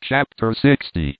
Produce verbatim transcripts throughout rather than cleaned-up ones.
Chapter sixty.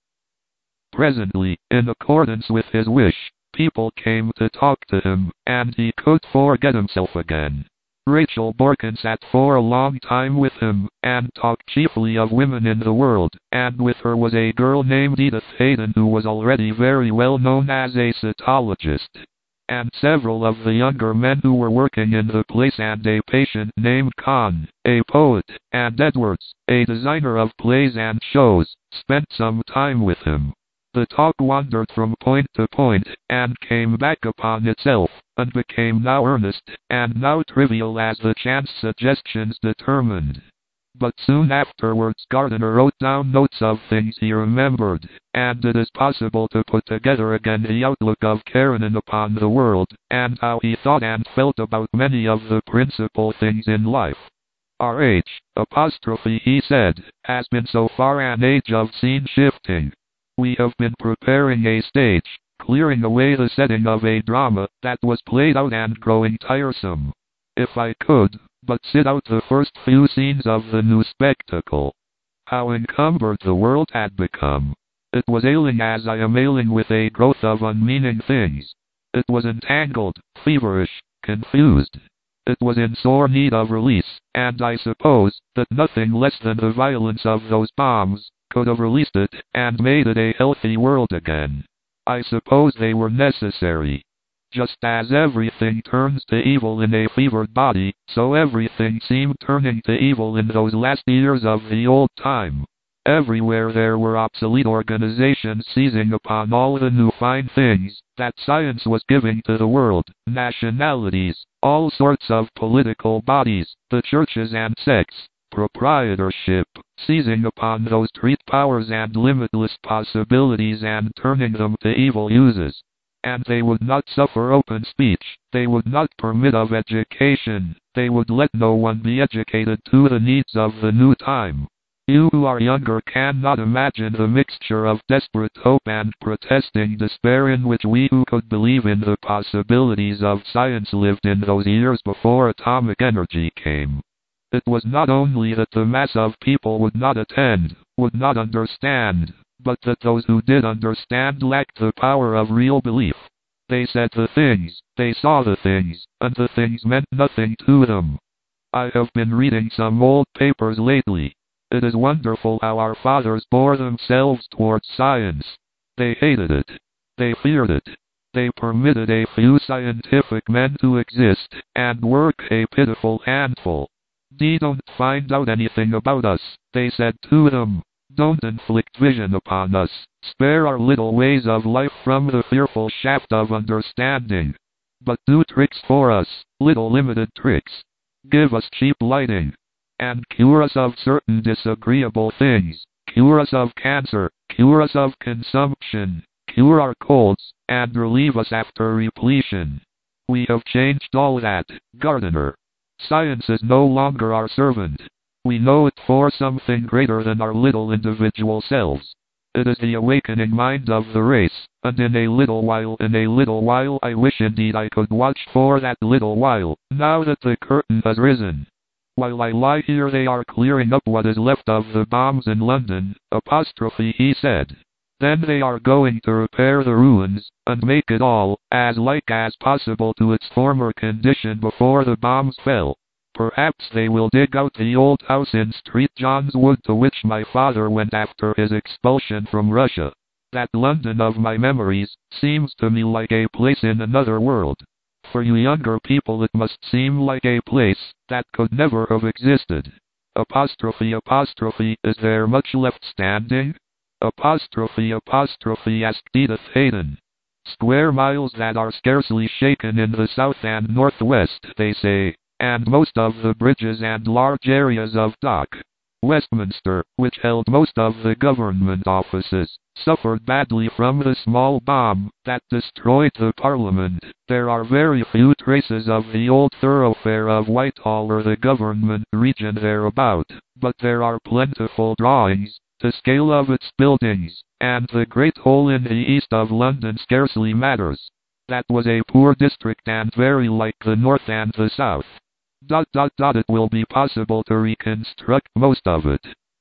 Presently, in accordance with his wish, people came to talk to him, and he could forget himself again. Rachel Borkin sat for a long time with him, and talked chiefly of women in the world, and with her was a girl named Edith Hayden who was already very well known as a cytologist, and several of the younger men who were working in the place, and a patient named Kahn, a poet, and Edwards, a designer of plays and shows, spent some time with him. The talk wandered from point to point, and came back upon itself, and became now earnest, and now trivial as the chance suggestions determined. But soon afterwards Gardiner wrote down notes of things he remembered, and it is possible to put together again the outlook of Karenin upon the world, and how he thought and felt about many of the principal things in life. Our age, apostrophe he said, has been so far an age of scene shifting. We have been preparing a stage, clearing away the setting of a drama that was played out and growing tiresome. If I could but sit out the first few scenes of the new spectacle. How encumbered the world had become. It was ailing as I am ailing with a growth of unmeaning things. It was entangled, feverish, confused. It was in sore need of release, and I suppose that nothing less than the violence of those bombs could have released it, and made it a healthy world again. I suppose they were necessary. Just as everything turns to evil in a fevered body, so everything seemed turning to evil in those last years of the old time. Everywhere there were obsolete organizations seizing upon all the new fine things that science was giving to the world, nationalities, all sorts of political bodies, the churches and sects, proprietorship, seizing upon those treat powers and limitless possibilities and turning them to evil uses. And they would not suffer open speech, they would not permit of education, they would let no one be educated to the needs of the new time. You who are younger cannot imagine the mixture of desperate hope and protesting despair in which we who could believe in the possibilities of science lived in those years before atomic energy came. It was not only that the mass of people would not attend, would not understand, but that those who did understand lacked the power of real belief. They said the things, they saw the things, and the things meant nothing to them. I have been reading some old papers lately. It is wonderful how our fathers bore themselves towards science. They hated it. They feared it. They permitted a few scientific men to exist, and work a pitiful handful. "They don't find out anything about us," they said to them. "Don't inflict vision upon us. Spare our little ways of life from the fearful shaft of understanding. But do tricks for us, little limited tricks. Give us cheap lighting. And cure us of certain disagreeable things. Cure us of cancer. Cure us of consumption. Cure our colds, and relieve us after repletion. We have changed all that, Gardiner. Science is no longer our servant. We know it for something greater than our little individual selves. It is the awakening mind of the race, and in a little while, in a little while I wish indeed I could watch for that little while, now that the curtain has risen. While I lie here they are clearing up what is left of the bombs in London, apostrophe he said. Then they are going to repair the ruins, and make it all as like as possible to its former condition before the bombs fell. Perhaps they will dig out the old house in Street John's Wood to which my father went after his expulsion from Russia. That London of my memories seems to me like a place in another world. For you younger people it must seem like a place that could never have existed. Apostrophe apostrophe is there much left standing? Apostrophe apostrophe asked Edith Hayden. Square miles that are scarcely shaken in the south and northwest, they say, and most of the bridges and large areas of dock. Westminster, which held most of the government offices, suffered badly from the small bomb that destroyed the Parliament. There are very few traces of the old thoroughfare of Whitehall or the government region thereabout, but there are plentiful drawings to scale of its buildings, and the great hole in the east of London scarcely matters. That was a poor district and very like the north and the south. Dot dot dot it will be possible to reconstruct most of it.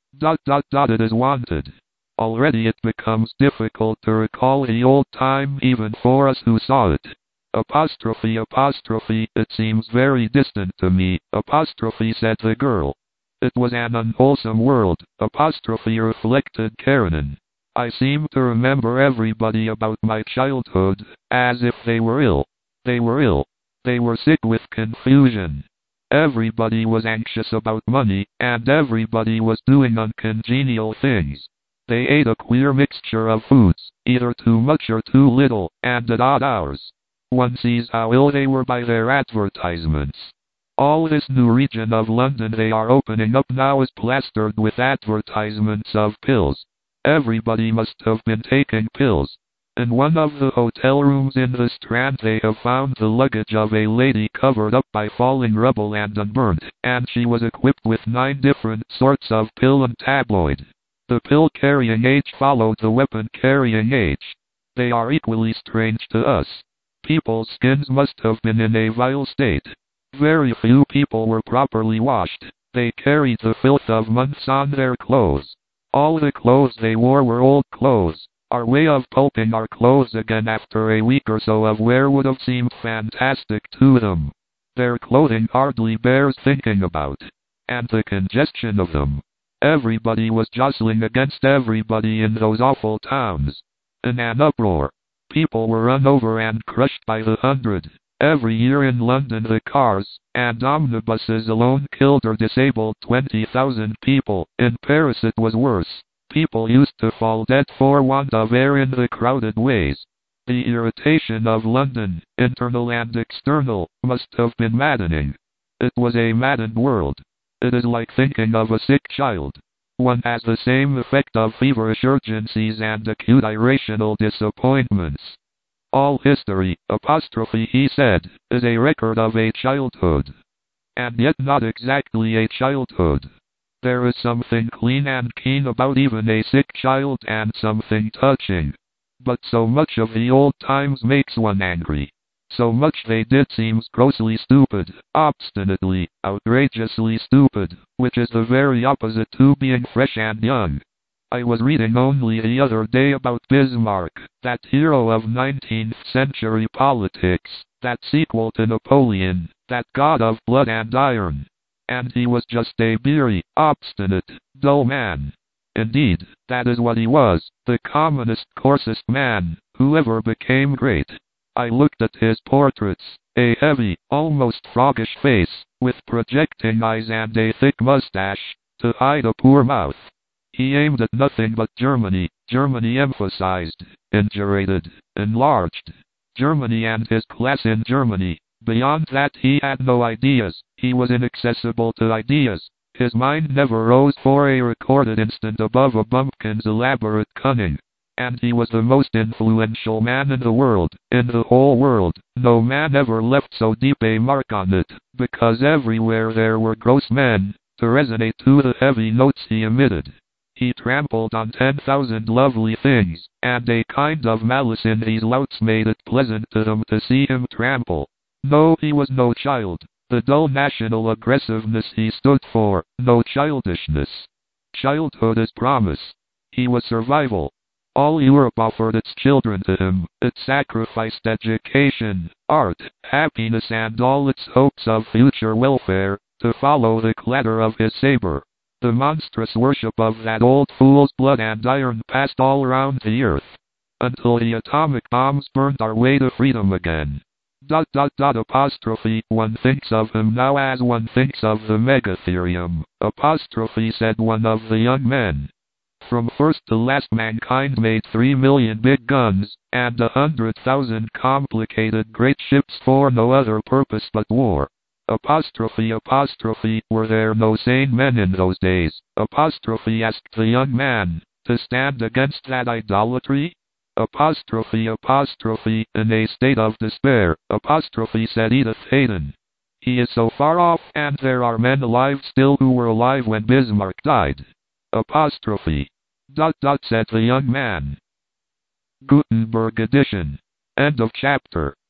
Dot dot dot it is wanted. Already it becomes difficult to recall the old time even for us who saw it. Apostrophe apostrophe, it seems very distant to me, apostrophe said the girl. It was an unwholesome world, apostrophe reflected Karenin. I seem to remember everybody about my childhood, as if they were ill. They were ill. They were sick with confusion. Everybody was anxious about money, and everybody was doing uncongenial things. They ate a queer mixture of foods, either too much or too little, and at odd hours. One sees how ill they were by their advertisements. All this new region of London they are opening up now is plastered with advertisements of pills. Everybody must have been taking pills. In one of the hotel rooms in the Strand they have found the luggage of a lady covered up by falling rubble and unburnt, and she was equipped with nine different sorts of pill and tabloid. The pill-carrying age followed the weapon-carrying age. They are equally strange to us. People's skins must have been in a vile state. Very few people were properly washed. They carried the filth of months on their clothes. All the clothes they wore were old clothes. Our way of pulping our clothes again after a week or so of wear would have seemed fantastic to them. Their clothing hardly bears thinking about. And the congestion of them. Everybody was jostling against everybody in those awful towns. In an uproar. People were run over and crushed by the hundred. Every year in London the cars and omnibuses alone killed or disabled twenty thousand people. In Paris it was worse. People used to fall dead for want of air in the crowded ways. The irritation of London, internal and external, must have been maddening. It was a maddened world. It is like thinking of a sick child. One has the same effect of feverish urgencies and acute irrational disappointments. All history, apostrophe he said, is a record of a childhood. And yet not exactly a childhood. There is something clean and keen about even a sick child and something touching. But so much of the old times makes one angry. So much they did seems grossly stupid, obstinately, outrageously stupid, which is the very opposite to being fresh and young. I was reading only the other day about Bismarck, that hero of nineteenth century politics, that sequel to Napoleon, that god of blood and iron. And he was just a beery, obstinate, dull man. Indeed, that is what he was, the commonest, coarsest man, who ever became great. I looked at his portraits, a heavy, almost froggish face, with projecting eyes and a thick mustache, to hide a poor mouth. He aimed at nothing but Germany, Germany emphasized, indurated, enlarged. Germany and his class in Germany. Beyond that he had no ideas, he was inaccessible to ideas. His mind never rose for a recorded instant above a bumpkin's elaborate cunning. And he was the most influential man in the world, in the whole world. No man ever left so deep a mark on it, because everywhere there were gross men, to resonate to the heavy notes he emitted. He trampled on ten thousand lovely things, and a kind of malice in these louts made it pleasant to them to see him trample. No, he was no child. The dull national aggressiveness he stood for, no childishness. Childhood is promise. He was survival. All Europe offered its children to him, it sacrificed education, art, happiness and all its hopes of future welfare, to follow the clatter of his saber. The monstrous worship of that old fool's blood and iron passed all around the earth, until the atomic bombs burned our way to freedom again. Dot dot dot apostrophe, one thinks of him now as one thinks of the megatherium, apostrophe said one of the young men. From first to last mankind made three million big guns, and a hundred thousand complicated great ships for no other purpose but war. Apostrophe apostrophe, were there no sane men in those days, apostrophe asked the young man, to stand against that idolatry? Apostrophe apostrophe, in a state of despair, apostrophe said Edith Hayden. He is so far off, and there are men alive still who were alive when Bismarck died. Apostrophe. Dot dot said the young man. Gutenberg edition. End of chapter.